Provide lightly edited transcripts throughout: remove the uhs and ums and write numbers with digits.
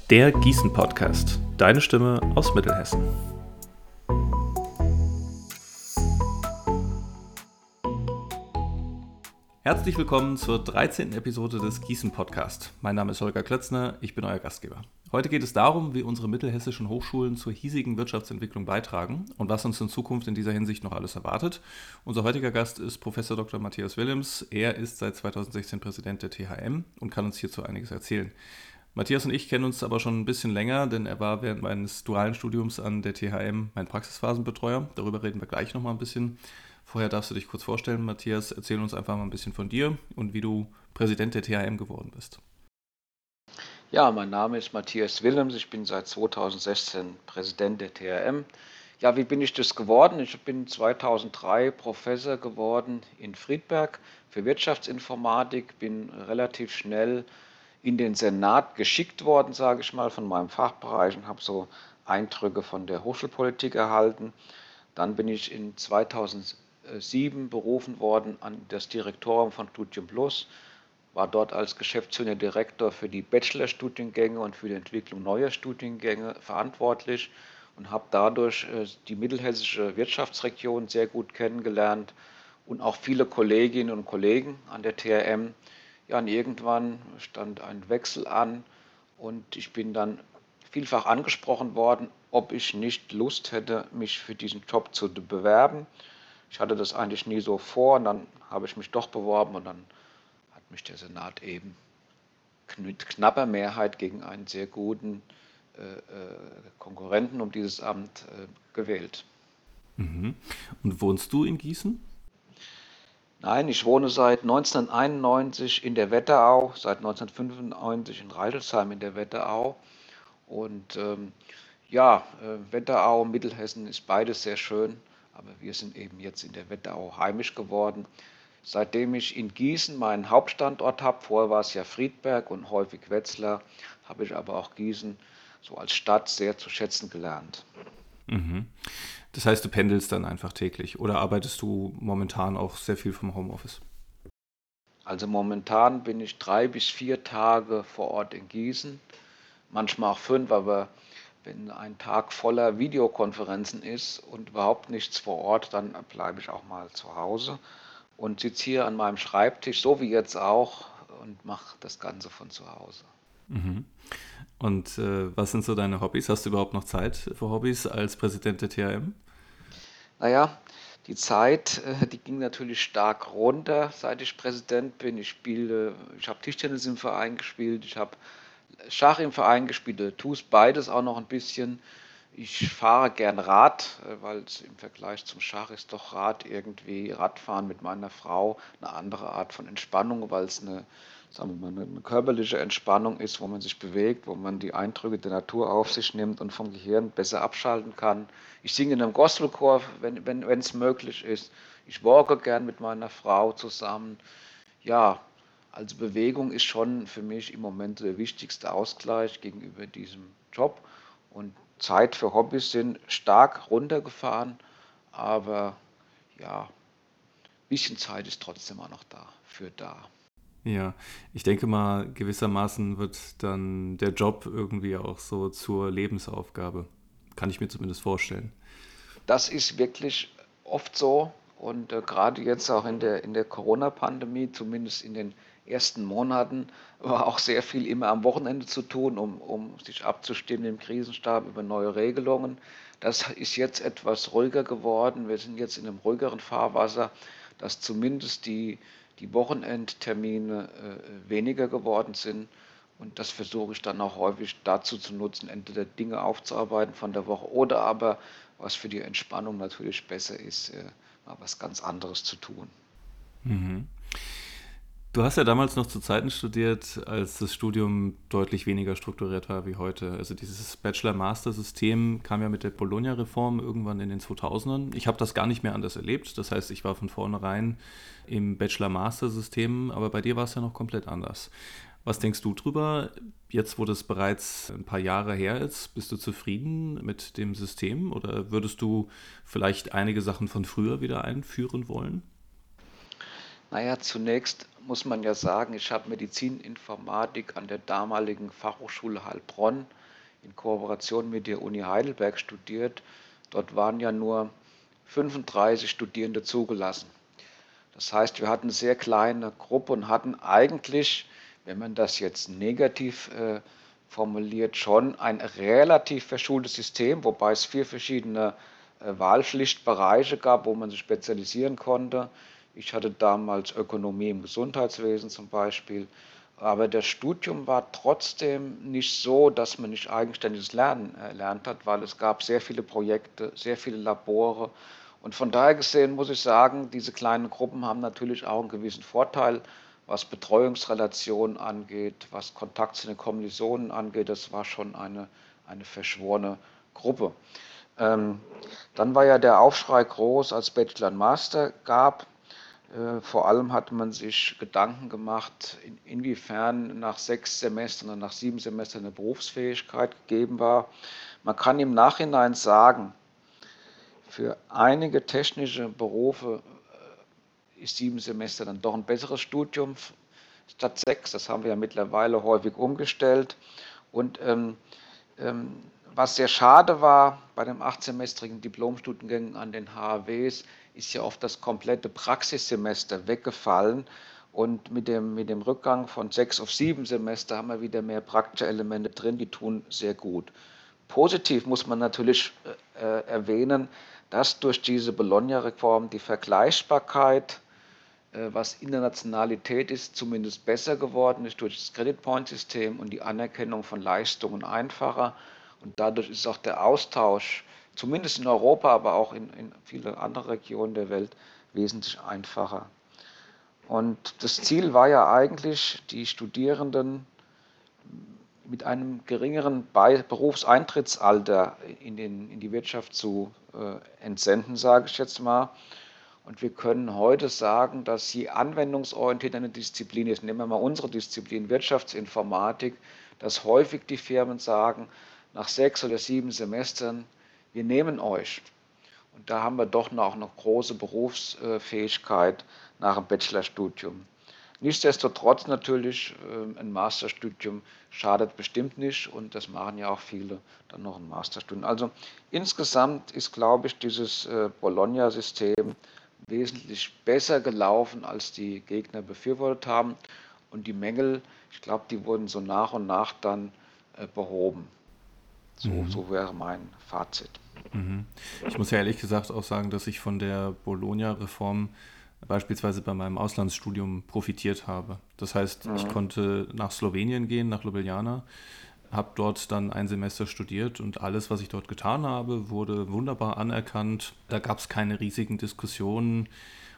Der Gießen-Podcast. Deine Stimme aus Mittelhessen. Herzlich willkommen zur 13. Episode des Gießen-Podcast. Mein Name ist Holger Klötzner, ich bin euer Gastgeber. Heute geht es darum, wie unsere mittelhessischen Hochschulen zur hiesigen Wirtschaftsentwicklung beitragen und was uns in Zukunft in dieser Hinsicht noch alles erwartet. Unser heutiger Gast ist Professor Dr. Matthias Willems. Er ist seit 2016 Präsident der THM und kann uns hierzu einiges erzählen. Matthias und ich kennen uns aber schon ein bisschen länger, denn er war während meines dualen Studiums an der THM mein Praxisphasenbetreuer. Darüber reden wir gleich nochmal ein bisschen. Vorher darfst du dich kurz vorstellen, Matthias. Erzähl uns einfach mal ein bisschen von dir und wie du Präsident der THM geworden bist. Ja, mein Name ist Matthias Willems. Ich bin seit 2016 Präsident der THM. Ja, wie bin ich das geworden? Ich bin 2003 Professor geworden in Friedberg für Wirtschaftsinformatik, bin relativ schnell in den Senat geschickt worden, sage ich mal, von meinem Fachbereich und habe so Eindrücke von der Hochschulpolitik erhalten. Dann bin ich in 2007 berufen worden an das Direktorium von Studium Plus, war dort als geschäftsführender Direktor für die Bachelorstudiengänge und für die Entwicklung neuer Studiengänge verantwortlich und habe dadurch die mittelhessische Wirtschaftsregion sehr gut kennengelernt und auch viele Kolleginnen und Kollegen an der THM. Ja, und irgendwann stand ein Wechsel an und ich bin dann vielfach angesprochen worden, ob ich nicht Lust hätte, mich für diesen Job zu bewerben. Ich hatte das eigentlich nie so vor und dann habe ich mich doch beworben und dann hat mich der Senat eben mit knapper Mehrheit gegen einen sehr guten Konkurrenten um dieses Amt gewählt. Mhm. Und wohnst du in Gießen? Nein, ich wohne seit 1991 in der Wetterau, seit 1995 in Reidelsheim in der Wetterau. Und Wetterau, Mittelhessen ist beides sehr schön, aber wir sind eben jetzt in der Wetterau heimisch geworden. Seitdem ich in Gießen meinen Hauptstandort habe, vorher war es ja Friedberg und häufig Wetzlar, habe ich aber auch Gießen so als Stadt sehr zu schätzen gelernt. Mhm. Das heißt, du pendelst dann einfach täglich oder arbeitest du momentan auch sehr viel vom Homeoffice? Also momentan bin ich 3 bis 4 Tage vor Ort in Gießen, manchmal auch 5, aber wenn ein Tag voller Videokonferenzen ist und überhaupt nichts vor Ort, dann bleibe ich auch mal zu Hause und sitze hier an meinem Schreibtisch, so wie jetzt auch, und mache das Ganze von zu Hause. Mhm. Und was sind so deine Hobbys? Hast du überhaupt noch Zeit für Hobbys als Präsident der THM? Naja, die Zeit, die ging natürlich stark runter, seit ich Präsident bin. Ich habe Tischtennis im Verein gespielt, ich habe Schach im Verein gespielt, tue es beides auch noch ein bisschen. Ich fahre gern Rad, weil es im Vergleich zum Schach ist doch Radfahren mit meiner Frau eine andere Art von Entspannung, weil es sagen wir mal, eine körperliche Entspannung ist, wo man sich bewegt, wo man die Eindrücke der Natur auf sich nimmt und vom Gehirn besser abschalten kann. Ich singe in einem Gospelchor, wenn es möglich ist. Ich walke gern mit meiner Frau zusammen. Ja, also Bewegung ist schon für mich im Moment der wichtigste Ausgleich gegenüber diesem Job. Und Zeit für Hobbys sind stark runtergefahren, aber ja, ein bisschen Zeit ist trotzdem auch noch da. Ja, ich denke mal, gewissermaßen wird dann der Job irgendwie auch so zur Lebensaufgabe. Kann ich mir zumindest vorstellen. Das ist wirklich oft so und gerade jetzt auch in der Corona-Pandemie, zumindest in den ersten Monaten, war auch sehr viel immer am Wochenende zu tun, um sich abzustimmen im Krisenstab über neue Regelungen. Das ist jetzt etwas ruhiger geworden. Wir sind jetzt in einem ruhigeren Fahrwasser, dass zumindest die Wochenendtermine weniger geworden sind. Und das versuche ich dann auch häufig dazu zu nutzen, entweder Dinge aufzuarbeiten von der Woche oder aber, was für die Entspannung natürlich besser ist, mal was ganz anderes zu tun. Mhm. Du hast ja damals noch zu Zeiten studiert, als das Studium deutlich weniger strukturiert war wie heute. Also dieses Bachelor-Master-System kam ja mit der Bologna-Reform irgendwann in den 2000ern. Ich habe das gar nicht mehr anders erlebt. Das heißt, ich war von vornherein im Bachelor-Master-System, aber bei dir war es ja noch komplett anders. Was denkst du drüber? Jetzt, wo das bereits ein paar Jahre her ist, bist du zufrieden mit dem System oder würdest du vielleicht einige Sachen von früher wieder einführen wollen? Naja, zunächst muss man ja sagen, ich habe Medizininformatik an der damaligen Fachhochschule Heilbronn in Kooperation mit der Uni Heidelberg studiert. Dort waren ja nur 35 Studierende zugelassen. Das heißt, wir hatten eine sehr kleine Gruppe und hatten eigentlich, wenn man das jetzt negativ formuliert, schon ein relativ verschultes System, wobei es 4 verschiedene Wahlpflichtbereiche gab, wo man sich spezialisieren konnte. Ich hatte damals Ökonomie im Gesundheitswesen zum Beispiel. Aber das Studium war trotzdem nicht so, dass man nicht eigenständiges Lernen erlernt hat, weil es gab sehr viele Projekte, sehr viele Labore. Und von daher gesehen muss ich sagen, diese kleinen Gruppen haben natürlich auch einen gewissen Vorteil, was Betreuungsrelationen angeht, was Kontakt zu den Kommilitonen angeht. Das war schon eine verschworene Gruppe. Ähm, Dann war ja der Aufschrei groß, als Bachelor und Master gab. Vor allem hat man sich Gedanken gemacht, inwiefern nach 6 Semestern und nach 7 Semestern eine Berufsfähigkeit gegeben war. Man kann im Nachhinein sagen, für einige technische Berufe ist 7 Semester dann doch ein besseres Studium statt 6. Das haben wir ja mittlerweile häufig umgestellt. Und ähm, was sehr schade war bei den 8-semestrigen Diplomstudiengängen an den HAWs, ist ja oft das komplette Praxissemester weggefallen. Und mit dem Rückgang von 6 auf 7 Semester haben wir wieder mehr praktische Elemente drin, die tun sehr gut. Positiv muss man natürlich erwähnen, dass durch diese Bologna-Reform die Vergleichbarkeit, was Internationalität ist, zumindest besser geworden ist durch das Credit Point System und die Anerkennung von Leistungen einfacher. Und dadurch ist auch der Austausch, zumindest in Europa, aber auch in viele andere Regionen der Welt, wesentlich einfacher. Und das Ziel war ja eigentlich, die Studierenden mit einem geringeren Berufseintrittsalter in die Wirtschaft zu entsenden, sage ich jetzt mal. Und wir können heute sagen, dass je anwendungsorientierter eine Disziplin ist, nehmen wir mal unsere Disziplin Wirtschaftsinformatik, dass häufig die Firmen sagen, nach 6 oder 7 Semestern, wir nehmen euch. Und da haben wir doch noch eine große Berufsfähigkeit nach dem Bachelorstudium. Nichtsdestotrotz natürlich, ein Masterstudium schadet bestimmt nicht und das machen ja auch viele dann noch ein Masterstudium. Also insgesamt ist, glaube ich, dieses Bologna-System wesentlich besser gelaufen, als die Gegner befürwortet haben. Und die Mängel, ich glaube, die wurden so nach und nach dann behoben. Mhm. So wäre mein Fazit. Mhm. Ich muss ja ehrlich gesagt auch sagen, dass ich von der Bologna-Reform beispielsweise bei meinem Auslandsstudium profitiert habe. Das heißt, ich Mhm. konnte nach Slowenien gehen, nach Ljubljana, habe dort dann ein Semester studiert und alles, was ich dort getan habe, wurde wunderbar anerkannt. Da gab es keine riesigen Diskussionen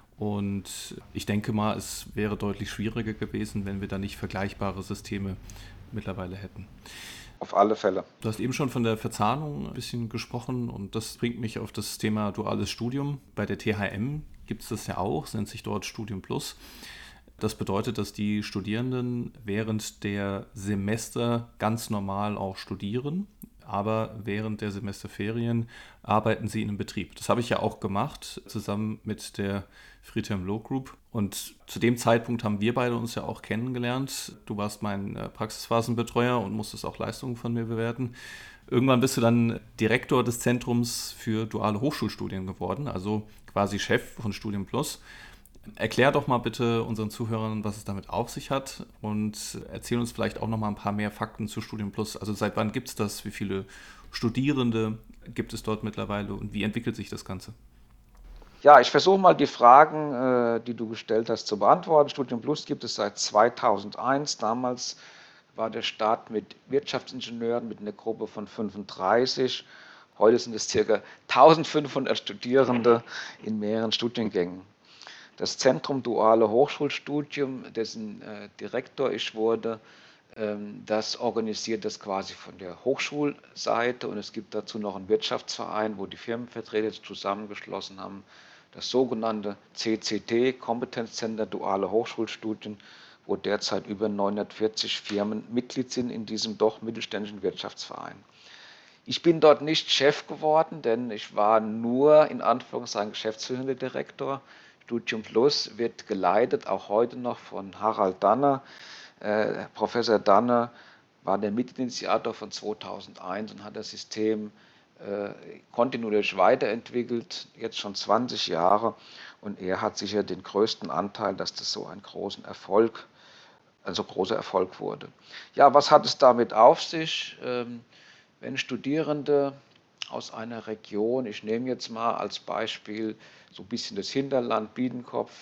und ich denke mal, es wäre deutlich schwieriger gewesen, wenn wir da nicht vergleichbare Systeme mittlerweile hätten. Auf alle Fälle. Du hast eben schon von der Verzahnung ein bisschen gesprochen und das bringt mich auf das Thema duales Studium. Bei der THM gibt es das ja auch, es nennt sich dort Studium Plus. Das bedeutet, dass die Studierenden während der Semester ganz normal auch studieren, aber während der Semesterferien arbeiten sie in einem Betrieb. Das habe ich ja auch gemacht, zusammen mit der Friedhelm Loh Group. Und zu dem Zeitpunkt haben wir beide uns ja auch kennengelernt. Du warst mein Praxisphasenbetreuer und musstest auch Leistungen von mir bewerten. Irgendwann bist du dann Direktor des Zentrums für duale Hochschulstudien geworden, also quasi Chef von Studium Plus. Erklär doch mal bitte unseren Zuhörern, was es damit auf sich hat und erzähl uns vielleicht auch noch mal ein paar mehr Fakten zu Studium Plus. Also seit wann gibt es das? Wie viele Studierende gibt es dort mittlerweile und wie entwickelt sich das Ganze? Ja, ich versuche mal die Fragen, die du gestellt hast, zu beantworten. Studium Plus gibt es seit 2001. Damals war der Start mit Wirtschaftsingenieuren mit einer Gruppe von 35. Heute sind es ca. 1500 Studierende in mehreren Studiengängen. Das Zentrum Duale Hochschulstudium, dessen Direktor ich wurde, das organisiert das quasi von der Hochschulseite und es gibt dazu noch einen Wirtschaftsverein, wo die Firmenvertreter sich zusammengeschlossen haben. Das sogenannte CCT, Competence Center Duale Hochschulstudien, wo derzeit über 940 Firmen Mitglied sind in diesem doch mittelständischen Wirtschaftsverein. Ich bin dort nicht Chef geworden, denn ich war nur in Anführungszeichen geschäftsführender Direktor. Studium Plus wird geleitet, auch heute noch von Harald Danner. Professor Danner war der Mitinitiator von 2001 und hat das System kontinuierlich weiterentwickelt, jetzt schon 20 Jahre. Und er hat sicher den größten Anteil, dass das so ein großer Erfolg wurde. Ja, was hat es damit auf sich? Wenn Studierende aus einer Region, ich nehme jetzt mal als Beispiel so ein bisschen das Hinterland, Biedenkopf,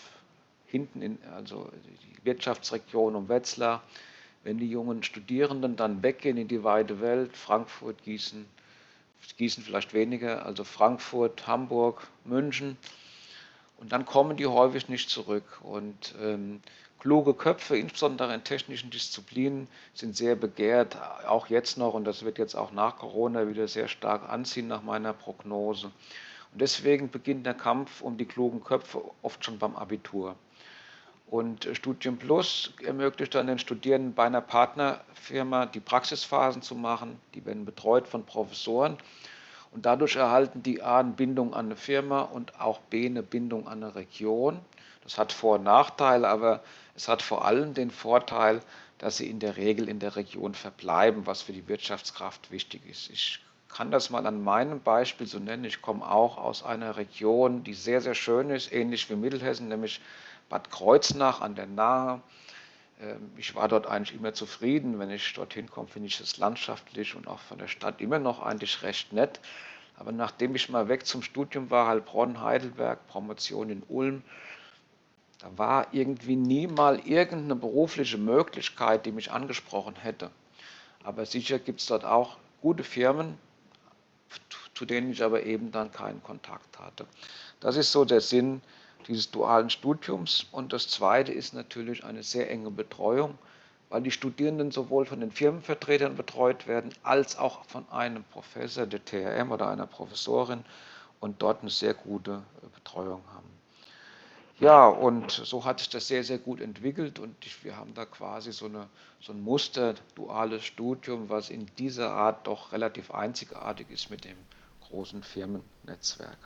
also die Wirtschaftsregion um Wetzlar, wenn die jungen Studierenden dann weggehen in die weite Welt, Frankfurt, Gießen vielleicht weniger, also Frankfurt, Hamburg, München, und dann kommen die häufig nicht zurück. Und kluge Köpfe, insbesondere in technischen Disziplinen, sind sehr begehrt, auch jetzt noch. Und das wird jetzt auch nach Corona wieder sehr stark anziehen, nach meiner Prognose. Und deswegen beginnt der Kampf um die klugen Köpfe oft schon beim Abitur. Und Studium Plus ermöglicht dann den Studierenden bei einer Partnerfirma die Praxisphasen zu machen. Die werden betreut von Professoren. Und dadurch erhalten die A eine Bindung an eine Firma und auch B eine Bindung an eine Region. Das hat Vor- und Nachteile, aber es hat vor allem den Vorteil, dass sie in der Regel in der Region verbleiben, was für die Wirtschaftskraft wichtig ist. Ich kann das mal an meinem Beispiel so nennen. Ich komme auch aus einer Region, die sehr, sehr schön ist, ähnlich wie Mittelhessen, nämlich Bad Kreuznach an der Nahe. Ich war dort eigentlich immer zufrieden. Wenn ich dorthin komme, finde ich es landschaftlich und auch von der Stadt immer noch eigentlich recht nett. Aber nachdem ich mal weg zum Studium war, Heilbronn, Heidelberg, Promotion in Ulm, da war irgendwie nie mal irgendeine berufliche Möglichkeit, die mich angesprochen hätte. Aber sicher gibt es dort auch gute Firmen, zu denen ich aber eben dann keinen Kontakt hatte. Das ist so der Sinn dieses dualen Studiums. Und das Zweite ist natürlich eine sehr enge Betreuung, weil die Studierenden sowohl von den Firmenvertretern betreut werden, als auch von einem Professor der TRM oder einer Professorin und dort eine sehr gute Betreuung haben. Ja, und so hat sich das sehr, sehr gut entwickelt und wir haben da quasi so ein Muster, duales Studium, was in dieser Art doch relativ einzigartig ist mit dem großen Firmennetzwerk.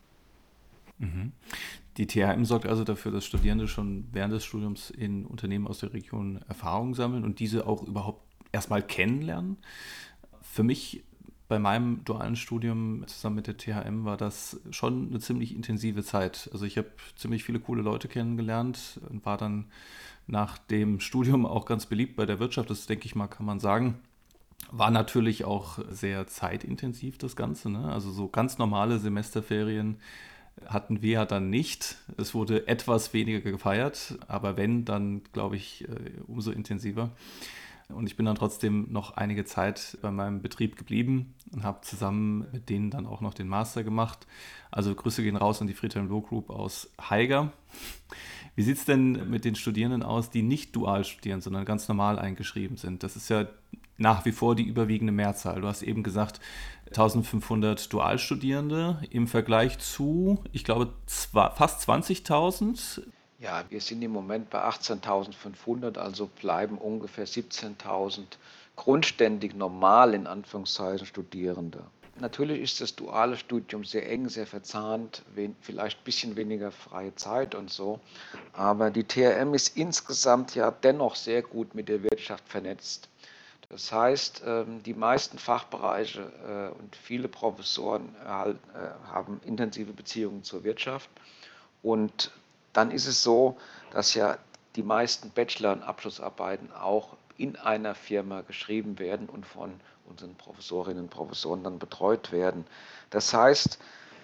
Die THM sorgt also dafür, dass Studierende schon während des Studiums in Unternehmen aus der Region Erfahrungen sammeln und diese auch überhaupt erstmal kennenlernen. Für mich bei meinem dualen Studium zusammen mit der THM war das schon eine ziemlich intensive Zeit. Also ich habe ziemlich viele coole Leute kennengelernt und war dann nach dem Studium auch ganz beliebt bei der Wirtschaft. Das denke ich mal, kann man sagen. War natürlich auch sehr zeitintensiv das Ganze. Ne? Also so ganz normale Semesterferien hatten wir ja dann nicht. Es wurde etwas weniger gefeiert, aber wenn, dann glaube ich umso intensiver. Und ich bin dann trotzdem noch einige Zeit bei meinem Betrieb geblieben und habe zusammen mit denen dann auch noch den Master gemacht. Also Grüße gehen raus an die Friedhelm Loh Group aus Haiger. Wie sieht es denn mit den Studierenden aus, die nicht dual studieren, sondern ganz normal eingeschrieben sind? Das ist ja nach wie vor die überwiegende Mehrzahl. Du hast eben gesagt, 1500 Dualstudierende im Vergleich zu, ich glaube, fast 20.000. Ja, wir sind im Moment bei 18.500, also bleiben ungefähr 17.000 grundständig normal in Anführungszeichen Studierende. Natürlich ist das duale Studium sehr eng, sehr verzahnt, vielleicht ein bisschen weniger freie Zeit und so. Aber die TRM ist insgesamt ja dennoch sehr gut mit der Wirtschaft vernetzt. Das heißt, die meisten Fachbereiche und viele Professoren haben intensive Beziehungen zur Wirtschaft. Und dann ist es so, dass ja die meisten Bachelor- und Abschlussarbeiten auch in einer Firma geschrieben werden und von unseren Professorinnen und Professoren dann betreut werden. Das heißt,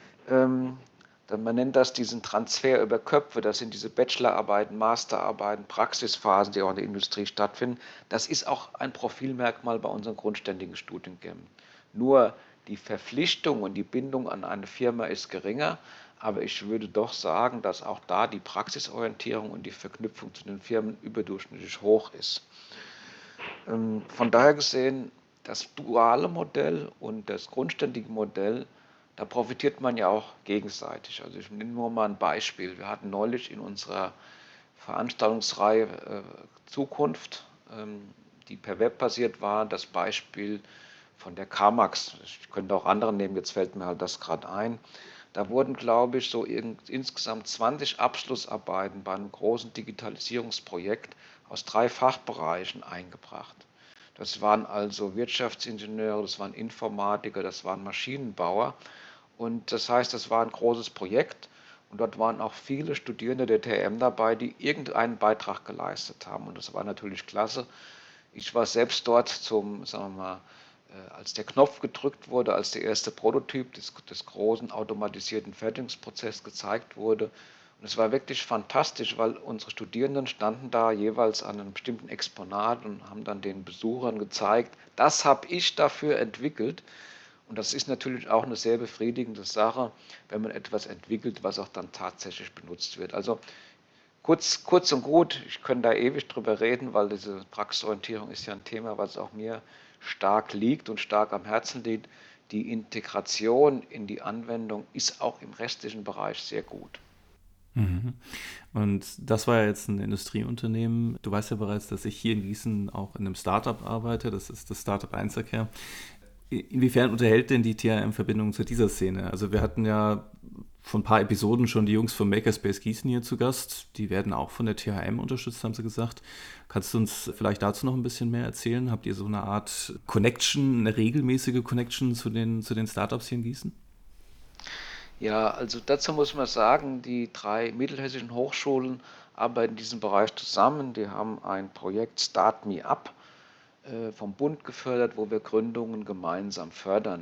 man nennt das diesen Transfer über Köpfe, das sind diese Bachelorarbeiten, Masterarbeiten, Praxisphasen, die auch in der Industrie stattfinden. Das ist auch ein Profilmerkmal bei unseren grundständigen Studiengängen. Nur die Verpflichtung und die Bindung an eine Firma ist geringer, aber ich würde doch sagen, dass auch da die Praxisorientierung und die Verknüpfung zu den Firmen überdurchschnittlich hoch ist. Von daher gesehen, das duale Modell und das grundständige Modell, da profitiert man ja auch gegenseitig. Also ich nehme nur mal ein Beispiel. Wir hatten neulich in unserer Veranstaltungsreihe Zukunft, die per Web basiert war, das Beispiel von der Carmax. Ich könnte auch andere nehmen, jetzt fällt mir halt das gerade ein. Da wurden, glaube ich, so insgesamt 20 Abschlussarbeiten bei einem großen Digitalisierungsprojekt aus 3 Fachbereichen eingebracht. Das waren also Wirtschaftsingenieure, das waren Informatiker, das waren Maschinenbauer. Und das heißt, das war ein großes Projekt und dort waren auch viele Studierende der TRM dabei, die irgendeinen Beitrag geleistet haben. Und das war natürlich klasse. Ich war selbst dort sagen wir mal, als der Knopf gedrückt wurde, als der erste Prototyp des großen automatisierten Fertigungsprozesses gezeigt wurde. Und es war wirklich fantastisch, weil unsere Studierenden standen da jeweils an einem bestimmten Exponat und haben dann den Besuchern gezeigt, das habe ich dafür entwickelt. Und das ist natürlich auch eine sehr befriedigende Sache, wenn man etwas entwickelt, was auch dann tatsächlich benutzt wird. Also kurz und gut, ich könnte da ewig drüber reden, weil diese Praxisorientierung ist ja ein Thema, was auch mir stark liegt und stark am Herzen liegt. Die Integration in die Anwendung ist auch im restlichen Bereich sehr gut. Mhm. Und das war ja jetzt ein Industrieunternehmen. Du weißt ja bereits, dass ich hier in Gießen auch in einem Startup arbeite. Das ist das Startup Einzelcare. Inwiefern unterhält denn die THM Verbindung zu dieser Szene? Also wir hatten ja vor ein paar Episoden schon die Jungs vom Makerspace Gießen hier zu Gast. Die werden auch von der THM unterstützt, haben sie gesagt. Kannst du uns vielleicht dazu noch ein bisschen mehr erzählen? Habt ihr so eine Art Connection, eine regelmäßige Connection zu den Startups hier in Gießen? Ja, also dazu muss man sagen, die 3 mittelhessischen Hochschulen arbeiten in diesem Bereich zusammen. Die haben ein Projekt Start Me Up vom Bund gefördert, wo wir Gründungen gemeinsam fördern.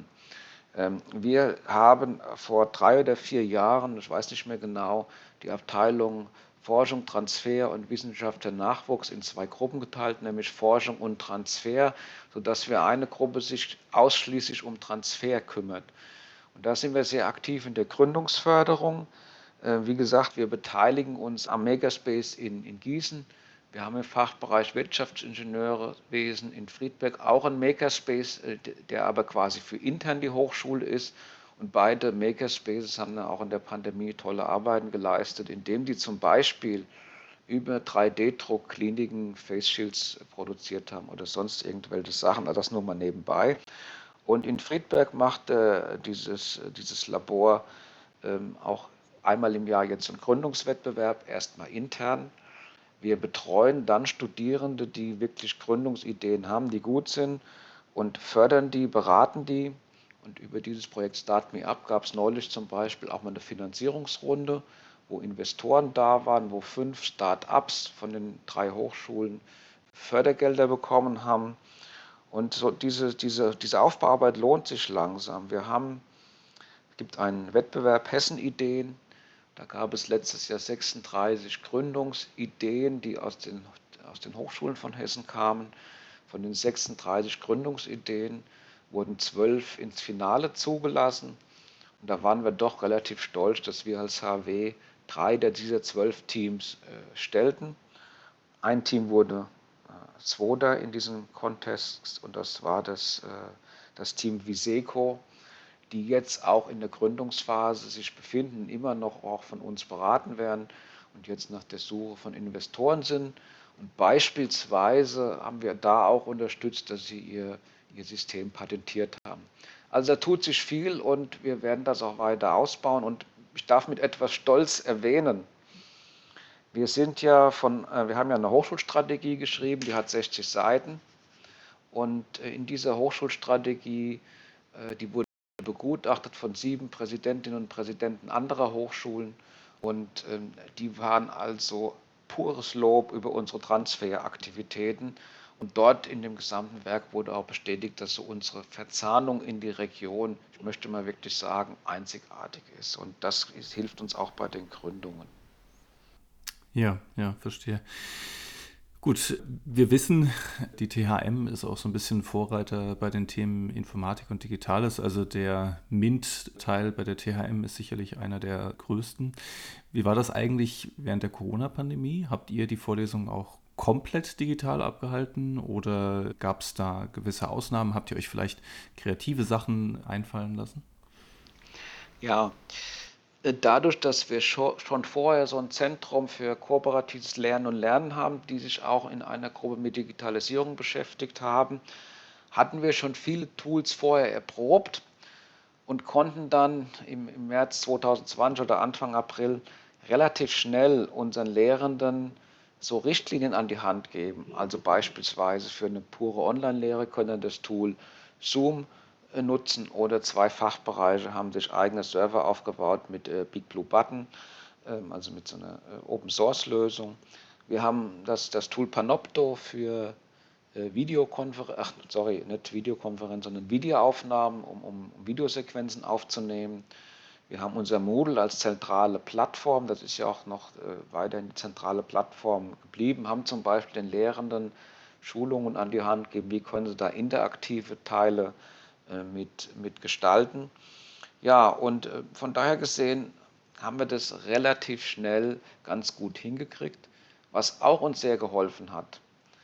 Wir haben vor 3 oder 4 Jahren, ich weiß nicht mehr genau, die Abteilung Forschung, Transfer und Wissenschaft der Nachwuchs in 2 Gruppen geteilt, nämlich Forschung und Transfer, sodass wir eine Gruppe sich ausschließlich um Transfer kümmert. Und da sind wir sehr aktiv in der Gründungsförderung. Wie gesagt, wir beteiligen uns am Makerspace in Gießen. Wir haben im Fachbereich Wirtschaftsingenieurwesen in Friedberg auch einen Makerspace, der aber quasi für intern die Hochschule ist. Und beide Makerspaces haben dann auch in der Pandemie tolle Arbeiten geleistet, indem die zum Beispiel über 3D-Druck Kliniken Face Shields produziert haben oder sonst irgendwelche Sachen. Also das nur mal nebenbei. Und in Friedberg macht dieses Labor auch einmal im Jahr jetzt einen Gründungswettbewerb, erstmal intern. Wir betreuen dann Studierende, die wirklich Gründungsideen haben, die gut sind und fördern die, beraten die. Und über dieses Projekt Start Me Up gab es neulich zum Beispiel auch mal eine Finanzierungsrunde, wo Investoren da waren, wo 5 Start-ups von den 3 Hochschulen Fördergelder bekommen haben. Und so diese Aufbauarbeit lohnt sich langsam. Es gibt einen Wettbewerb Hessen-Ideen. Da gab es letztes Jahr 36 Gründungsideen, die aus den Hochschulen von Hessen kamen. Von den 36 Gründungsideen wurden 12 ins Finale zugelassen. Und da waren wir doch relativ stolz, dass wir als HW 3 dieser 12 Teams stellten. Ein Team wurde Zweiter in diesem Contest und das war das Team Viseco, die jetzt auch in der Gründungsphase sich befinden, immer noch auch von uns beraten werden und jetzt nach der Suche von Investoren sind. Und beispielsweise haben wir da auch unterstützt, dass sie ihr System patentiert haben. Also da tut sich viel und wir werden das auch weiter ausbauen. Und ich darf mit etwas Stolz erwähnen, wir haben ja eine Hochschulstrategie geschrieben, die hat 60 Seiten. Und in dieser Hochschulstrategie, die wurde begutachtet von 7 Präsidentinnen und Präsidenten anderer Hochschulen. Und die waren also pures Lob über unsere Transferaktivitäten. Und dort in dem gesamten Werk wurde auch bestätigt, dass so unsere Verzahnung in die Region, ich möchte mal wirklich sagen, einzigartig ist. Und hilft uns auch bei den Gründungen. Ja, ja, verstehe. Gut, wir wissen, die THM ist auch so ein bisschen Vorreiter bei den Themen Informatik und Digitales. Also der MINT-Teil bei der THM ist sicherlich einer der größten. Wie war das eigentlich während der Corona-Pandemie? Habt ihr die Vorlesungen auch komplett digital abgehalten oder gab es da gewisse Ausnahmen? Habt ihr euch vielleicht kreative Sachen einfallen lassen? Ja, dadurch, dass wir schon vorher so ein Zentrum für kooperatives Lernen und Lernen haben, die sich auch in einer Gruppe mit Digitalisierung beschäftigt haben, hatten wir schon viele Tools vorher erprobt. und konnten dann im März 2020 oder Anfang April relativ schnell unseren Lehrenden so Richtlinien an die Hand geben. Also beispielsweise für eine pure Online-Lehre können das Tool Zoom nutzen, oder zwei Fachbereiche haben sich eigene Server aufgebaut mit Big Blue Button, also mit so einer Open-Source-Lösung. Wir haben das Tool Panopto für nicht Videokonferenz, sondern Videoaufnahmen, um Videosequenzen aufzunehmen. Wir haben unser Moodle als zentrale Plattform, das ist ja auch noch weiterhin die zentrale Plattform geblieben, haben zum Beispiel den Lehrenden Schulungen an die Hand gegeben, wie können sie da interaktive Teile mit gestalten. Ja, und von daher gesehen haben wir das relativ schnell ganz gut hingekriegt, was auch uns sehr geholfen hat.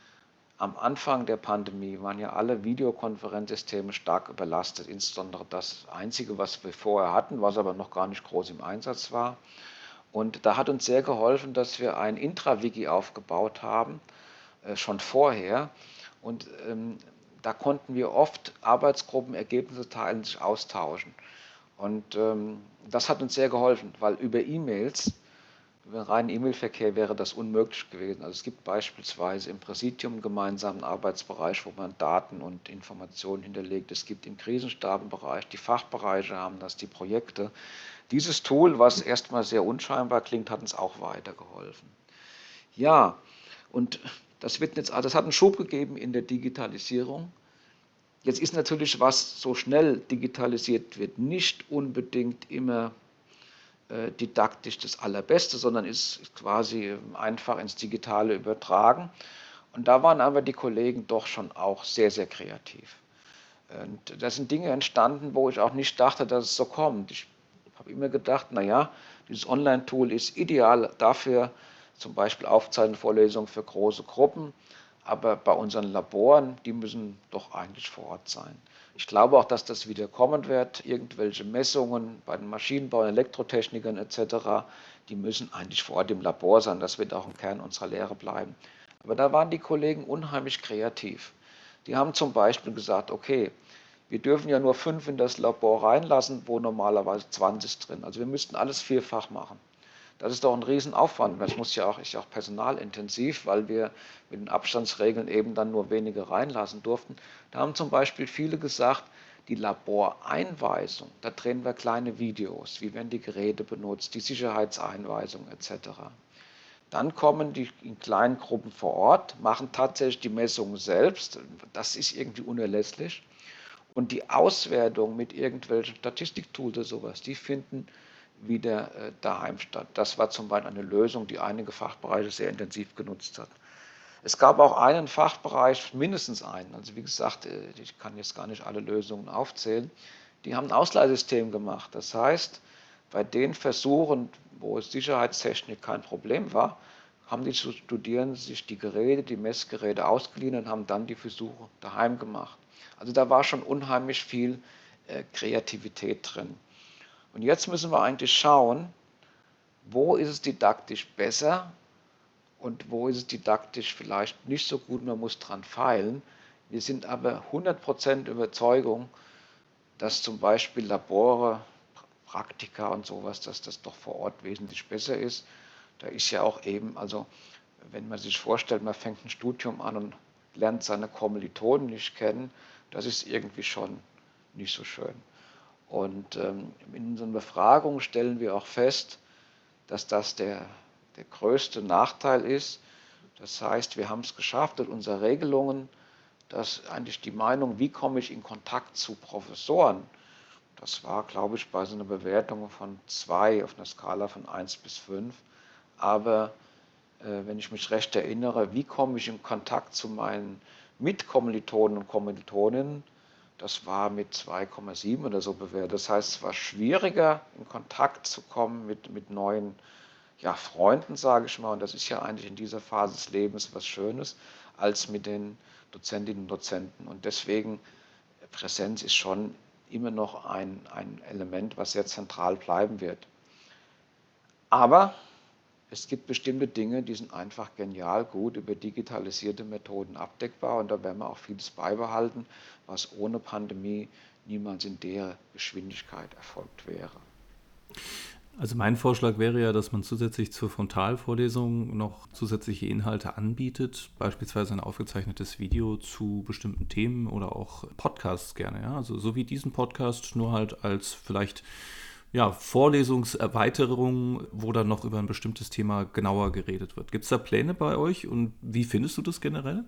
Am Anfang der Pandemie waren ja alle Videokonferenzsysteme stark überlastet, insbesondere das einzige, was wir vorher hatten, was aber noch gar nicht groß im Einsatz war. Und da hat uns sehr geholfen, dass wir ein Intra-Wiki aufgebaut haben, schon vorher. Und da konnten wir oft Arbeitsgruppenergebnisse teilen, sich austauschen. Und das hat uns sehr geholfen, weil über E-Mails, über reinen E-Mail-Verkehr wäre das unmöglich gewesen. Also es gibt beispielsweise im Präsidium einen gemeinsamen Arbeitsbereich, wo man Daten und Informationen hinterlegt. Es gibt im Krisenstabenbereich, die Fachbereiche haben das, die Projekte. Dieses Tool, was erstmal sehr unscheinbar klingt, hat uns auch weitergeholfen. Ja, und das hat einen Schub gegeben in der Digitalisierung. Jetzt ist natürlich, was so schnell digitalisiert wird, nicht unbedingt immer didaktisch das Allerbeste, sondern ist quasi einfach ins Digitale übertragen. Und da waren aber die Kollegen doch schon auch sehr, sehr kreativ. Und da sind Dinge entstanden, wo ich auch nicht dachte, dass es so kommt. Ich habe immer gedacht, naja, dieses Online-Tool ist ideal dafür, zum Beispiel Aufzeichnungsvorlesungen für große Gruppen, aber bei unseren Laboren, die müssen doch eigentlich vor Ort sein. Ich glaube auch, dass das wieder kommen wird. Irgendwelche Messungen bei den Maschinenbauern, Elektrotechnikern etc., die müssen eigentlich vor Ort im Labor sein. Das wird auch im Kern unserer Lehre bleiben. Aber da waren die Kollegen unheimlich kreativ. Die haben zum Beispiel gesagt, okay, wir dürfen ja nur 5 in das Labor reinlassen, wo normalerweise 20 drin. Also wir müssten alles vierfach machen. Das ist doch ein Riesenaufwand. Das ist ja auch personalintensiv, weil wir mit den Abstandsregeln eben dann nur wenige reinlassen durften. Da haben zum Beispiel viele gesagt, die Laboreinweisung, da drehen wir kleine Videos, wie werden die Geräte benutzt, die Sicherheitseinweisung etc. Dann kommen die in kleinen Gruppen vor Ort, machen tatsächlich die Messungen selbst. Das ist irgendwie unerlässlich. Und die Auswertung mit irgendwelchen Statistiktools oder sowas, die finden wieder daheim statt. Das war zum Beispiel eine Lösung, die einige Fachbereiche sehr intensiv genutzt hat. Es gab auch einen Fachbereich, mindestens einen, also wie gesagt, ich kann jetzt gar nicht alle Lösungen aufzählen, die haben ein Ausleihsystem gemacht. Das heißt, bei den Versuchen, wo Sicherheitstechnik kein Problem war, haben die Studierenden sich die Geräte, die Messgeräte ausgeliehen und haben dann die Versuche daheim gemacht. Also da war schon unheimlich viel Kreativität drin. Und jetzt müssen wir eigentlich schauen, wo ist es didaktisch besser und wo ist es didaktisch vielleicht nicht so gut, man muss dran feilen. Wir sind aber 100% Überzeugung, dass zum Beispiel Labore, Praktika und sowas, dass das doch vor Ort wesentlich besser ist. Da ist ja auch eben, also wenn man sich vorstellt, man fängt ein Studium an und lernt seine Kommilitonen nicht kennen, das ist irgendwie schon nicht so schön. Und in unseren Befragungen stellen wir auch fest, dass das der größte Nachteil ist. Das heißt, wir haben es geschafft durch unsere Regelungen, dass eigentlich die Meinung, wie komme ich in Kontakt zu Professoren, das war, glaube ich, bei so einer Bewertung von 2 auf einer Skala von 1 bis 5. Aber wenn ich mich recht erinnere, wie komme ich in Kontakt zu meinen Mitkommilitonen und Kommilitoninnen, das war mit 2,7 oder so bewertet. Das heißt, es war schwieriger, in Kontakt zu kommen mit neuen, ja, Freunden, sage ich mal. Und das ist ja eigentlich in dieser Phase des Lebens was Schönes, als mit den Dozentinnen und Dozenten. Und deswegen, Präsenz ist schon immer noch ein Element, was sehr zentral bleiben wird. Aber es gibt bestimmte Dinge, die sind einfach genial gut über digitalisierte Methoden abdeckbar, und da werden wir auch vieles beibehalten, was ohne Pandemie niemals in der Geschwindigkeit erfolgt wäre. Also mein Vorschlag wäre ja, dass man zusätzlich zur Frontalvorlesung noch zusätzliche Inhalte anbietet, beispielsweise ein aufgezeichnetes Video zu bestimmten Themen oder auch Podcasts gerne. Ja? Also so wie diesen Podcast, nur halt als vielleicht Vorlesungserweiterung, wo dann noch über ein bestimmtes Thema genauer geredet wird. Gibt es da Pläne bei euch und wie findest du das generell?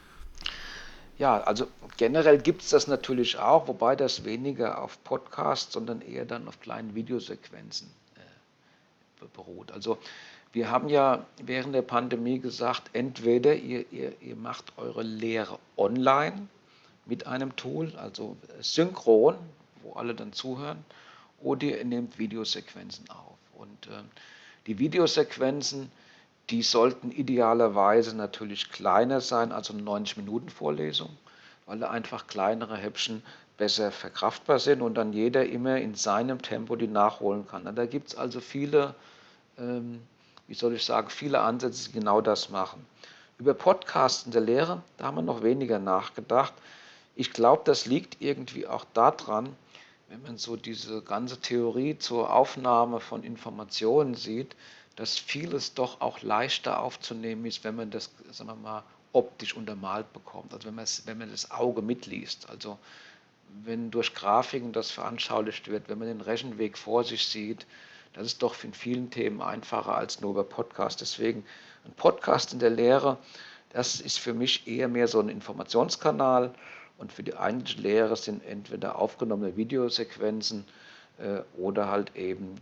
Ja, also generell gibt es das natürlich auch, wobei das weniger auf Podcasts, sondern eher dann auf kleinen Videosequenzen beruht. Also wir haben ja während der Pandemie gesagt, entweder ihr macht eure Lehre online mit einem Tool, also synchron, wo alle dann zuhören, oder ihr nehmt Videosequenzen auf. Und die Videosequenzen, die sollten idealerweise natürlich kleiner sein als eine 90-Minuten-Vorlesung, weil da einfach kleinere Häppchen besser verkraftbar sind und dann jeder immer in seinem Tempo die nachholen kann. Und da gibt es also viele, wie soll ich sagen, viele Ansätze, die genau das machen. Über Podcasts in der Lehre, da haben wir noch weniger nachgedacht. Ich glaube, das liegt irgendwie auch daran, wenn man so diese ganze Theorie zur Aufnahme von Informationen sieht, dass vieles doch auch leichter aufzunehmen ist, wenn man das, sagen wir mal, optisch untermalt bekommt, also wenn man das Auge mitliest. Also wenn durch Grafiken das veranschaulicht wird, wenn man den Rechenweg vor sich sieht, das ist doch in vielen Themen einfacher als nur über Podcast. Deswegen ein Podcast in der Lehre, das ist für mich eher mehr so ein Informationskanal und für die eigentliche Lehre sind entweder aufgenommene Videosequenzen oder halt eben,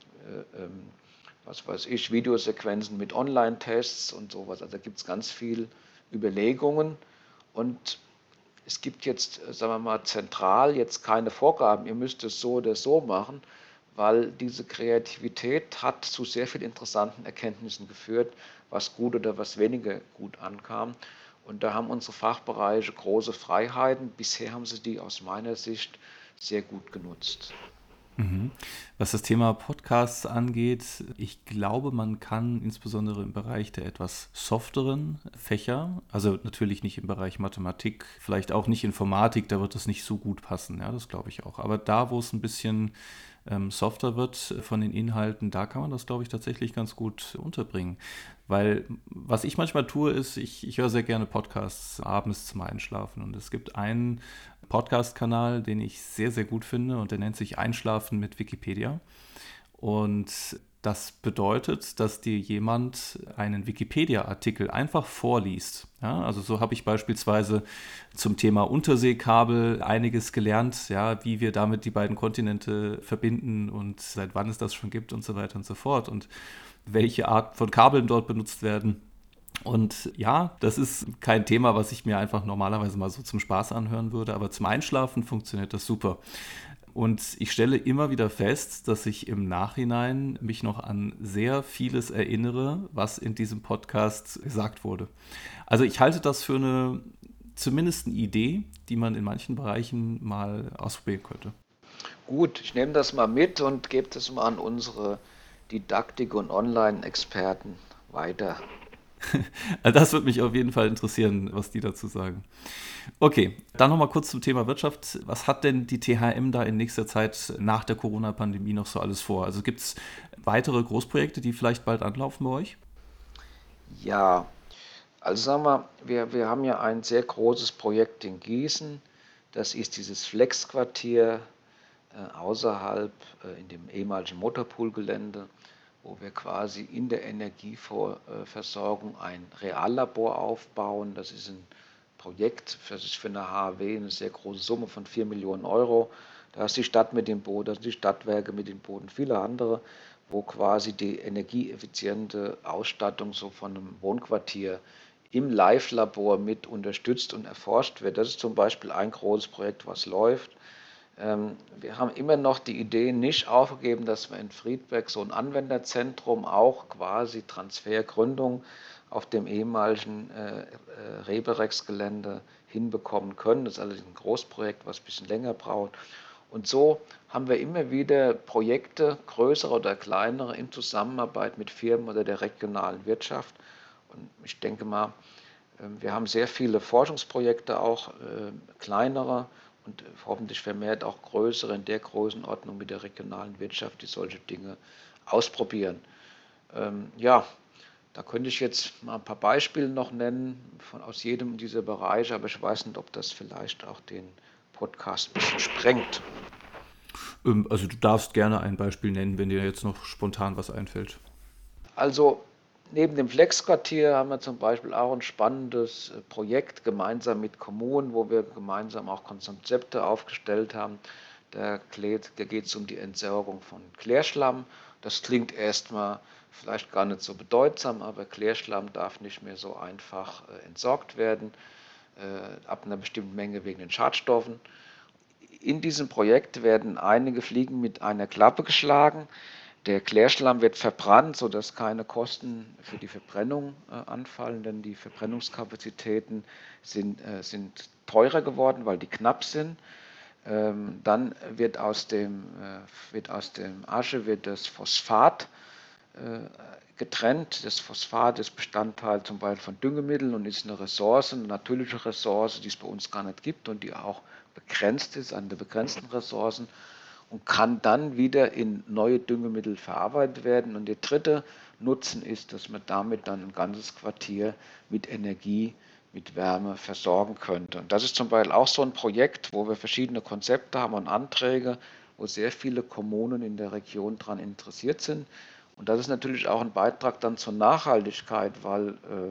was weiß ich, Videosequenzen mit Online-Tests und sowas. Also da gibt es ganz viel Überlegungen und es gibt jetzt, sagen wir mal, zentral jetzt keine Vorgaben, ihr müsst es so oder so machen, weil diese Kreativität hat zu sehr vielen interessanten Erkenntnissen geführt, was gut oder was weniger gut ankam. Und da haben unsere Fachbereiche große Freiheiten. Bisher haben sie die aus meiner Sicht sehr gut genutzt. Mhm. Was das Thema Podcasts angeht, ich glaube, man kann insbesondere im Bereich der etwas softeren Fächer, also natürlich nicht im Bereich Mathematik, vielleicht auch nicht Informatik, da wird das nicht so gut passen, ja, das glaube ich auch. Aber da, wo es ein bisschen softer wird von den Inhalten, da kann man das, glaube ich, tatsächlich ganz gut unterbringen. Weil was ich manchmal tue, ist, ich höre sehr gerne Podcasts abends zum Einschlafen. Und es gibt einen Podcast-Kanal, den ich sehr, sehr gut finde und der nennt sich Einschlafen mit Wikipedia. Und das bedeutet, dass dir jemand einen Wikipedia-Artikel einfach vorliest. Ja, also so habe ich beispielsweise zum Thema Unterseekabel einiges gelernt, ja, wie wir damit die beiden Kontinente verbinden und seit wann es das schon gibt und so weiter und so fort und welche Art von Kabeln dort benutzt werden. Und ja, das ist kein Thema, was ich mir einfach normalerweise mal so zum Spaß anhören würde, aber zum Einschlafen funktioniert das super. Und ich stelle immer wieder fest, dass ich im Nachhinein mich noch an sehr vieles erinnere, was in diesem Podcast gesagt wurde. Also ich halte das für zumindest eine Idee, die man in manchen Bereichen mal ausprobieren könnte. Gut, ich nehme das mal mit und gebe das mal an unsere Didaktik- und Online-Experten weiter. Also das würde mich auf jeden Fall interessieren, was die dazu sagen. Okay, dann nochmal kurz zum Thema Wirtschaft. Was hat denn die THM da in nächster Zeit nach der Corona-Pandemie noch so alles vor? Also gibt es weitere Großprojekte, die vielleicht bald anlaufen bei euch? Ja, also sagen wir haben ja ein sehr großes Projekt in Gießen. Das ist dieses Flex-Quartier außerhalb in dem ehemaligen Motorpool-Gelände, wo wir quasi in der Energieversorgung ein Reallabor aufbauen. Das ist ein Projekt, das ist für eine HAW eine sehr große Summe von 4 Millionen Euro. Da ist die Stadt mit dem Boot, da sind die Stadtwerke mit dem Boot und viele andere, wo quasi die energieeffiziente Ausstattung so von einem Wohnquartier im Live-Labor mit unterstützt und erforscht wird. Das ist zum Beispiel ein großes Projekt, was läuft. Wir haben immer noch die Idee nicht aufgegeben, dass wir in Friedberg so ein Anwenderzentrum, auch quasi Transfergründung auf dem ehemaligen Reberex-Gelände hinbekommen können. Das ist allerdings ein Großprojekt, was ein bisschen länger braucht. Und so haben wir immer wieder Projekte, größere oder kleinere, in Zusammenarbeit mit Firmen oder der regionalen Wirtschaft. Und ich denke mal, wir haben sehr viele Forschungsprojekte, auch kleinere, und hoffentlich vermehrt auch größere in der Größenordnung mit der regionalen Wirtschaft, die solche Dinge ausprobieren. Ja, da könnte ich jetzt mal ein paar Beispiele noch nennen aus jedem dieser Bereiche, aber ich weiß nicht, ob das vielleicht auch den Podcast ein bisschen sprengt. Also du darfst gerne ein Beispiel nennen, wenn dir jetzt noch spontan was einfällt. Also neben dem Flex-Quartier haben wir zum Beispiel auch ein spannendes Projekt gemeinsam mit Kommunen, wo wir gemeinsam auch Konzepte aufgestellt haben. Da geht es um die Entsorgung von Klärschlamm. Das klingt erstmal vielleicht gar nicht so bedeutsam, aber Klärschlamm darf nicht mehr so einfach entsorgt werden, ab einer bestimmten Menge wegen den Schadstoffen. In diesem Projekt werden einige Fliegen mit einer Klappe geschlagen. Der Klärschlamm wird verbrannt, sodass keine Kosten für die Verbrennung anfallen, denn die Verbrennungskapazitäten sind teurer geworden, weil die knapp sind. Dann wird aus dem Asche wird das Phosphat getrennt. Das Phosphat ist Bestandteil zum Beispiel von Düngemitteln und ist eine Ressource, eine natürliche Ressource, die es bei uns gar nicht gibt und die auch begrenzt ist an der begrenzten Ressourcen und kann dann wieder in neue Düngemittel verarbeitet werden. Und der dritte Nutzen ist, dass man damit dann ein ganzes Quartier mit Energie, mit Wärme versorgen könnte. Und das ist zum Beispiel auch so ein Projekt, wo wir verschiedene Konzepte haben und Anträge, wo sehr viele Kommunen in der Region daran interessiert sind. Und das ist natürlich auch ein Beitrag dann zur Nachhaltigkeit, weil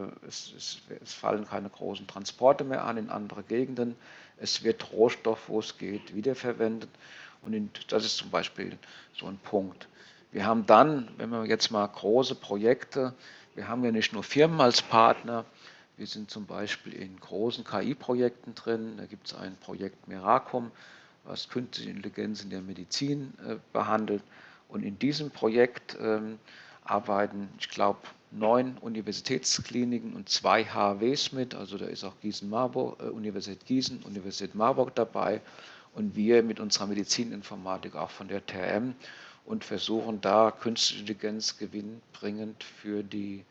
es fallen keine großen Transporte mehr an in andere Gegenden. Es wird Rohstoff, wo es geht, wiederverwendet. Das ist zum Beispiel so ein Punkt. Wir haben dann, wenn wir jetzt mal große Projekte, wir haben ja nicht nur Firmen als Partner, wir sind zum Beispiel in großen KI-Projekten drin. Da gibt es ein Projekt Miracum, was künstliche Intelligenz in der Medizin behandelt. Und in diesem Projekt arbeiten, ich glaube, 9 Universitätskliniken und 2 HAWs mit. Also da ist auch Gießen-Marburg, Universität Gießen, Universität Marburg dabei und wir mit unserer Medizininformatik auch von der TRM und versuchen da künstliche Intelligenz gewinnbringend für die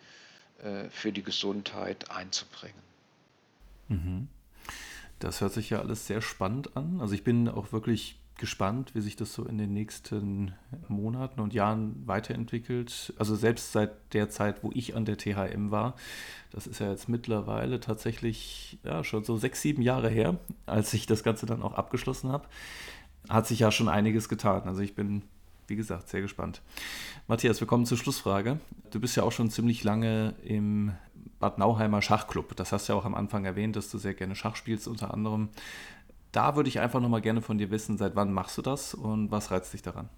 Gesundheit einzubringen. Das hört sich ja alles sehr spannend an. Also ich bin auch wirklich gespannt, wie sich das so in den nächsten Monaten und Jahren weiterentwickelt. Also selbst seit der Zeit, wo ich an der THM war, das ist ja jetzt mittlerweile tatsächlich ja, schon so 6, 7 Jahre her, als ich das Ganze dann auch abgeschlossen habe, hat sich ja schon einiges getan. Also ich bin, wie gesagt, sehr gespannt. Matthias, wir kommen zur Schlussfrage. Du bist ja auch schon ziemlich lange im Bad Nauheimer Schachclub. Das hast du ja auch am Anfang erwähnt, dass du sehr gerne Schach spielst unter anderem. Da würde ich einfach nochmal gerne von dir wissen, seit wann machst du das und was reizt dich daran?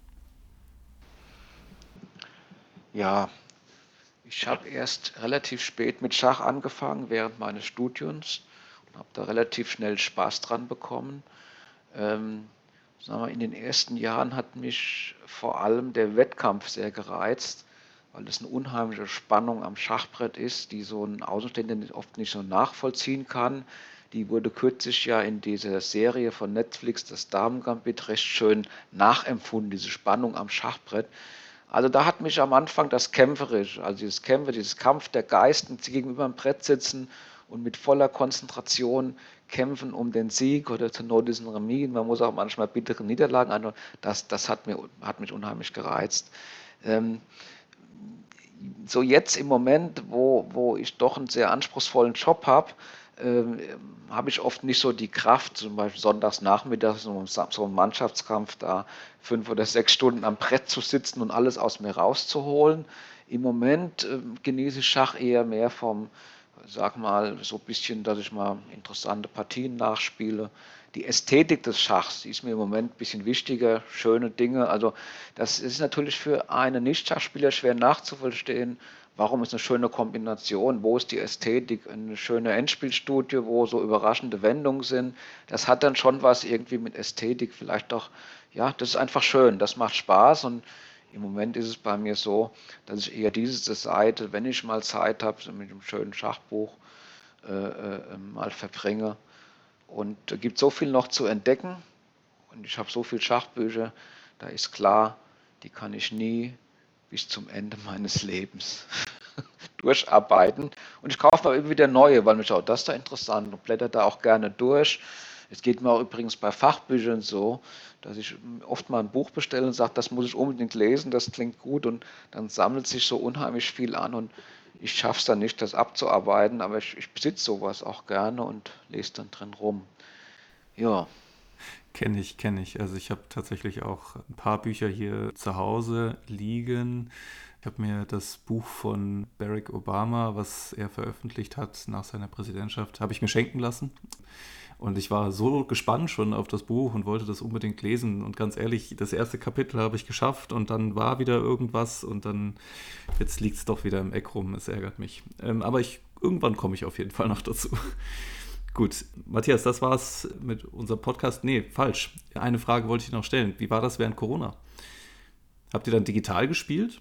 Ja, ich habe erst relativ spät mit Schach angefangen, während meines Studiums und habe da relativ schnell Spaß dran bekommen. Ähm, Sagen wir, in den ersten Jahren hat mich vor allem der Wettkampf sehr gereizt, weil es eine unheimliche Spannung am Schachbrett ist, die so ein Außenstehender oft nicht so nachvollziehen kann. Die wurde kürzlich ja in dieser Serie von Netflix, das Damen-Gambit, recht schön nachempfunden, diese Spannung am Schachbrett. Also da hat mich am Anfang das Kämpferische, also dieses Kampf der Geisten, die gegenüber dem Brett sitzen und mit voller Konzentration kämpfen um den Sieg oder zur Not diesen Remis. Man muss auch manchmal bittere Niederlagen anhören. Das hat mich unheimlich gereizt. Ähm, so jetzt im Moment, wo ich doch einen sehr anspruchsvollen Job habe, ähm, habe ich oft nicht so die Kraft, zum Beispiel sonntags nachmittags so einem Mannschaftskampf da 5 oder 6 Stunden am Brett zu sitzen und alles aus mir rauszuholen. Im Moment genieße ich Schach eher mehr sag mal, so ein bisschen, dass ich mal interessante Partien nachspiele. Die Ästhetik des Schachs, die ist mir im Moment ein bisschen wichtiger, schöne Dinge. Also das ist natürlich für einen Nicht-Schachspieler schwer nachzuvollziehen. Warum ist eine schöne Kombination? Wo ist die Ästhetik? Eine schöne Endspielstudie, wo so überraschende Wendungen sind. Das hat dann schon was irgendwie mit Ästhetik. Vielleicht doch, ja, das ist einfach schön. Das macht Spaß und im Moment ist es bei mir so, dass ich eher diese Seite, wenn ich mal Zeit habe, so mit einem schönen Schachbuch mal verbringe. Und es gibt so viel noch zu entdecken. Und ich habe so viele Schachbücher, da ist klar, die kann ich nie bis zum Ende meines Lebens durcharbeiten. Und ich kaufe mal immer wieder neue, weil mich auch das da interessant und blätter da auch gerne durch. Es geht mir auch übrigens bei Fachbüchern so, dass ich oft mal ein Buch bestelle und sage, das muss ich unbedingt lesen, das klingt gut und dann sammelt sich so unheimlich viel an und ich schaffe es dann nicht, das abzuarbeiten, aber ich besitze sowas auch gerne und lese dann drin rum. Ja, Kenne ich, kenne ich. Also ich habe tatsächlich auch ein paar Bücher hier zu Hause liegen. Ich habe mir das Buch von Barack Obama, was er veröffentlicht hat nach seiner Präsidentschaft, habe ich mir schenken lassen. Und ich war so gespannt schon auf das Buch und wollte das unbedingt lesen. Und ganz ehrlich, das erste Kapitel habe ich geschafft und dann war wieder irgendwas und dann, jetzt liegt es doch wieder im Eck rum. Es ärgert mich. Aber irgendwann komme ich auf jeden Fall noch dazu. Gut, Matthias, das war's mit unserem Podcast. Nee, falsch. Eine Frage wollte ich noch stellen. Wie war das während Corona? Habt ihr dann digital gespielt?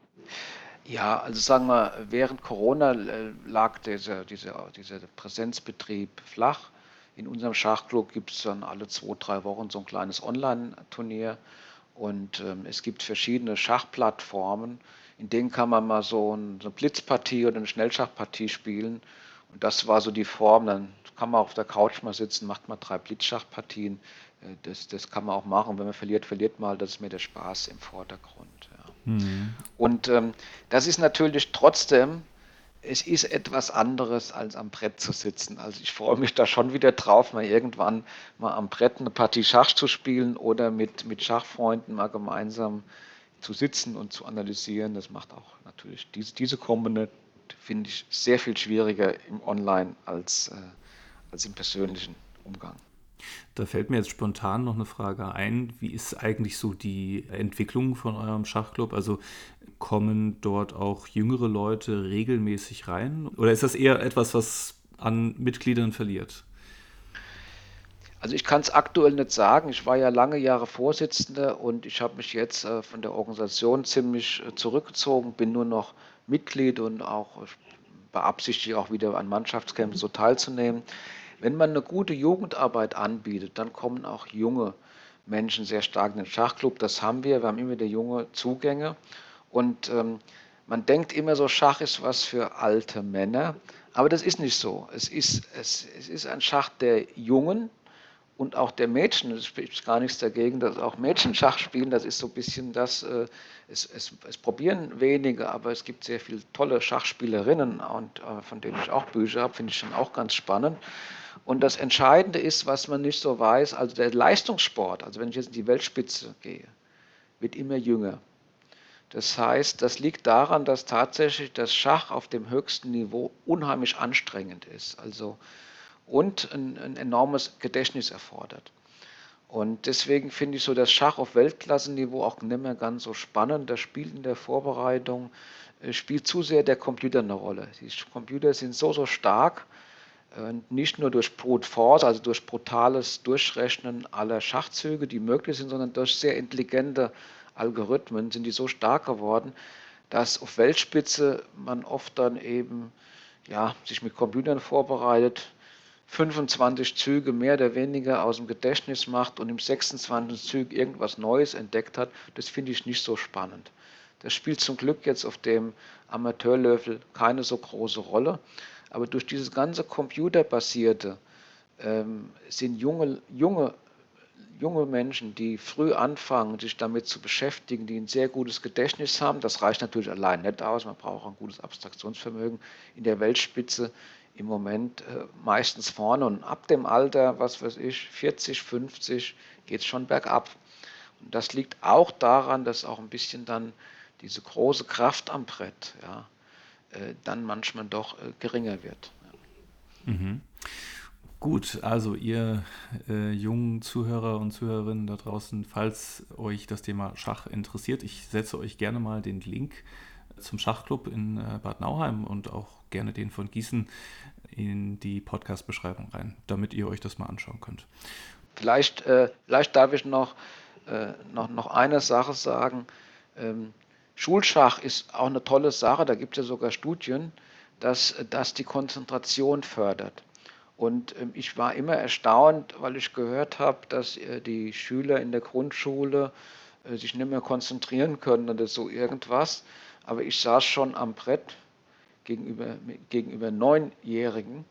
ja, also sagen wir, während Corona lag dieser Präsenzbetrieb flach. In unserem Schachclub gibt es dann alle 2, 3 Wochen so ein kleines Online-Turnier und es gibt verschiedene Schachplattformen, in denen kann man mal so eine Blitzpartie oder eine Schnellschachpartie spielen. Und das war so die Form. Dann kann man auf der Couch mal sitzen, macht mal 3 Blitzschachpartien. Das kann man auch machen. Wenn man verliert, verliert mal. Das ist mir der Spaß im Vordergrund. Ja. Hm. Und das ist natürlich trotzdem, es ist etwas anderes, als am Brett zu sitzen. Also ich freue mich da schon wieder drauf, mal irgendwann mal am Brett eine Partie Schach zu spielen oder mit Schachfreunden mal gemeinsam zu sitzen und zu analysieren. Das macht auch natürlich diese Komponente, finde ich, sehr viel schwieriger im Online als im persönlichen Umgang. Da fällt mir jetzt spontan noch eine Frage ein. Wie ist eigentlich so die Entwicklung von eurem Schachclub? Also kommen dort auch jüngere Leute regelmäßig rein? Oder ist das eher etwas, was an Mitgliedern verliert? Also ich kann es aktuell nicht sagen. Ich war ja lange Jahre Vorsitzender und ich habe mich jetzt von der Organisation ziemlich zurückgezogen, bin nur noch Mitglied und auch beabsichtige auch wieder an Mannschaftskämpfen so teilzunehmen. Wenn man eine gute Jugendarbeit anbietet, dann kommen auch junge Menschen sehr stark in den Schachclub. Das haben wir. Wir haben immer wieder junge Zugänge. Und man denkt immer so, Schach ist was für alte Männer. Aber das ist nicht so. Es ist ein Schach der Jungen und auch der Mädchen. Es spricht gar nichts dagegen, dass auch Mädchen Schach spielen. Das ist so ein bisschen das, es probieren wenige, aber es gibt sehr viele tolle Schachspielerinnen und von denen ich auch Bücher habe, finde ich schon auch ganz spannend. Und das Entscheidende ist, was man nicht so weiß, also der Leistungssport, also wenn ich jetzt in die Weltspitze gehe, wird immer jünger. Das heißt, das liegt daran, dass tatsächlich das Schach auf dem höchsten Niveau unheimlich anstrengend ist, also und ein enormes Gedächtnis erfordert. Und deswegen finde ich so das Schach auf Weltklassenniveau auch nicht mehr ganz so spannend. Das spielt in der Vorbereitung, spielt zu sehr der Computer eine Rolle. Die Computer sind so stark, nicht nur durch Brute Force, also durch brutales Durchrechnen aller Schachzüge, die möglich sind, sondern durch sehr intelligente Algorithmen sind die so stark geworden, dass auf Weltspitze man oft dann eben ja, sich mit Computern vorbereitet, 25 Züge mehr oder weniger aus dem Gedächtnis macht und im 26. Zug irgendwas Neues entdeckt hat. Das finde ich nicht so spannend. Das spielt zum Glück jetzt auf dem Amateurlevel keine so große Rolle. Aber durch dieses ganze Computerbasierte sind junge Menschen, die früh anfangen, sich damit zu beschäftigen, die ein sehr gutes Gedächtnis haben. Das reicht natürlich allein nicht aus. Man braucht auch ein gutes Abstraktionsvermögen in der Weltspitze im Moment meistens vorne. Und ab dem Alter, was weiß ich, 40, 50, geht es schon bergab. Und das liegt auch daran, dass auch ein bisschen dann diese große Kraft am Brett ja, dann manchmal doch geringer wird. Mhm. Gut, also ihr jungen Zuhörer und Zuhörerinnen da draußen, falls euch das Thema Schach interessiert, ich setze euch gerne mal den Link zum Schachclub in Bad Nauheim und auch gerne den von Gießen in die Podcast-Beschreibung rein, damit ihr euch das mal anschauen könnt. Vielleicht darf ich noch eine Sache sagen. Schulschach ist auch eine tolle Sache, da gibt es ja sogar Studien, dass die Konzentration fördert. Und ich war immer erstaunt, weil ich gehört habe, dass die Schüler in der Grundschule sich nicht mehr konzentrieren können oder so irgendwas. Aber ich saß schon am Brett gegenüber Neunjährigen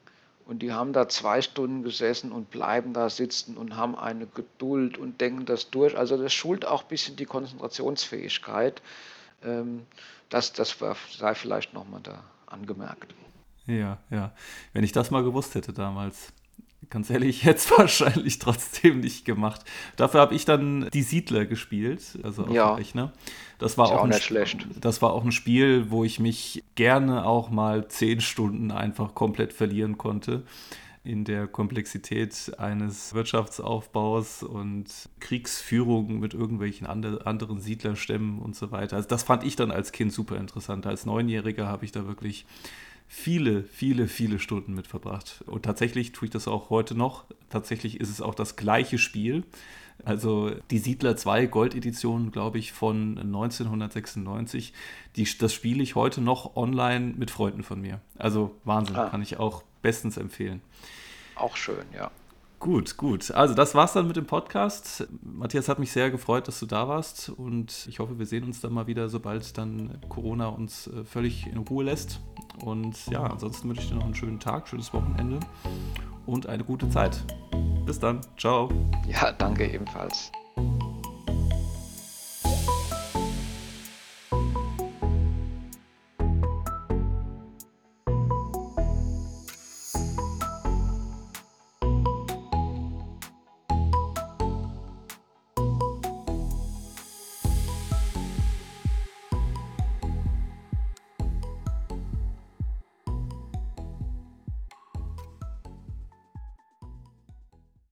Und die haben da 2 Stunden gesessen und bleiben da sitzen und haben eine Geduld und denken das durch. Also das schult auch ein bisschen die Konzentrationsfähigkeit. Ähm, sei vielleicht nochmal da angemerkt. Ja, ja. Wenn ich das mal gewusst hätte damals. Ganz ehrlich, hätte es wahrscheinlich trotzdem nicht gemacht. Dafür habe ich dann Die Siedler gespielt, also auf dem Ja, Rechner. Das ist war ja auch auch ein, nicht schlecht. das war auch ein Spiel, wo ich mich gerne auch mal 10 Stunden einfach komplett verlieren konnte in der Komplexität eines Wirtschaftsaufbaus und Kriegsführung mit irgendwelchen anderen Siedlerstämmen und so weiter. Also das fand ich dann als Kind super interessant. Als Neunjähriger habe ich da wirklich viele Stunden mit verbracht. Und tatsächlich tue ich das auch heute noch. Tatsächlich ist es auch das gleiche Spiel. Also die Siedler 2 Gold-Edition, glaube ich, von 1996. Das spiele ich heute noch online mit Freunden von mir. Also Wahnsinn, Ah, kann ich auch bestens empfehlen. auch schön, ja. Gut, gut. Also das war's dann mit dem Podcast. Matthias, hat mich sehr gefreut, dass du da warst und ich hoffe, wir sehen uns dann mal wieder, sobald dann Corona uns völlig in Ruhe lässt. Und ja, ansonsten wünsche ich dir noch einen schönen Tag, schönes Wochenende und eine gute Zeit. Bis dann. Ciao. Ja, danke ebenfalls.